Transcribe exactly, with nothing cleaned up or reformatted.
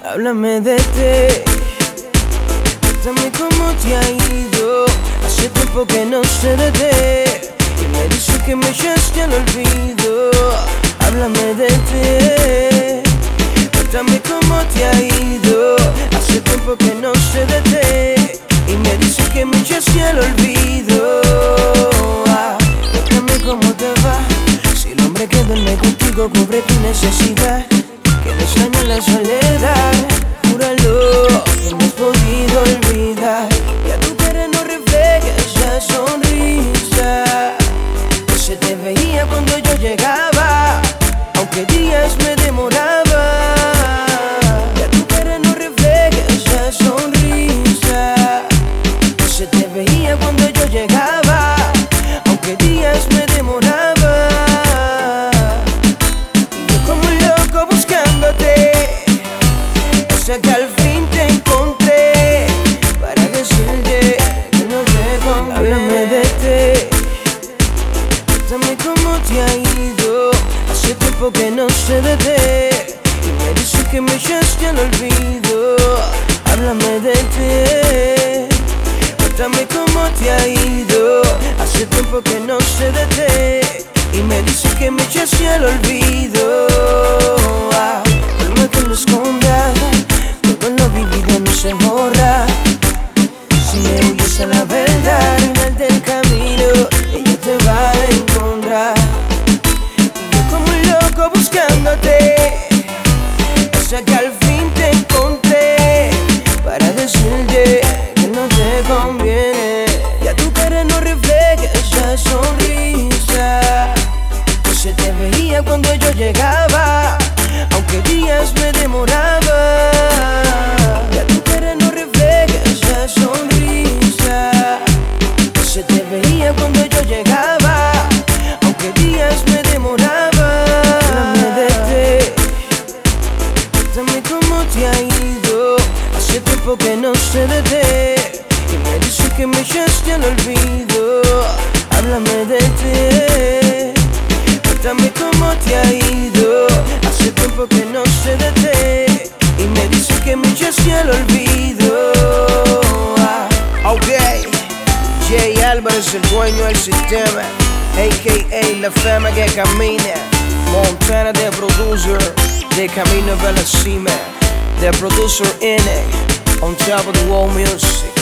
Háblame de ti, cuéntame cómo te ha ido. Hace tiempo que no sé de ti y me dice que me echaste al olvido. Háblame de ti, cuéntame cómo te ha ido. Hace tiempo que no sé de ti y me dice que me echaste al olvido. Ah, cuéntame cómo te va, si el hombre que duerme contigo cubre tu necesidad, que le extraña la soledad. Júralo que no has podido olvidar, y a tu cara no refleja esa sonrisa que se te veía cuando yo llegaba, aunque días me demoraba. Y a tu cara no refleja esa sonrisa que se te veía cuando yo llegaba, aunque días me demoraba. Y yo como un loco buscándote, hasta que al fin te encontré para decirte que no te conviene. Háblame de ti, cuéntame cómo te ha ido. Hace tiempo que no sé de ti y me dice que me echaste al olvido. Háblame de ti, cuéntame cómo te ha ido. Hace tiempo que no sé de ti y me dice que me echaste al olvido. Ah, por más que lo escondas, todo lo vivido no se borra. Si me huyes a la verdad, al final del camino ella te va a encontrar. Y yo como un loco buscándote, hasta que al fin te encontré para decirte que no te conviene. Y a tu cara no refleja esa sonrisa que se te veía cuando yo llegaba, aunque días me demoraba. Y a tu cara no refleja esa sonrisa que se te veía cuando yo llegaba, aunque días me demoraba. Háblame de ti, cuéntame cómo te ha ido. Hace tiempo que no sé de ti y me dice que me echaste al olvido. Háblame de ti, cuéntame cómo te ha ido. Hace tiempo que no sé de ti y me dice que me echaste al olvido. Ah. Ok, Jay Álvarez, el dueño del sistema, a k a la fama que camina. Montana, the producer, de camino a la cima. The producer N, on top of the world music.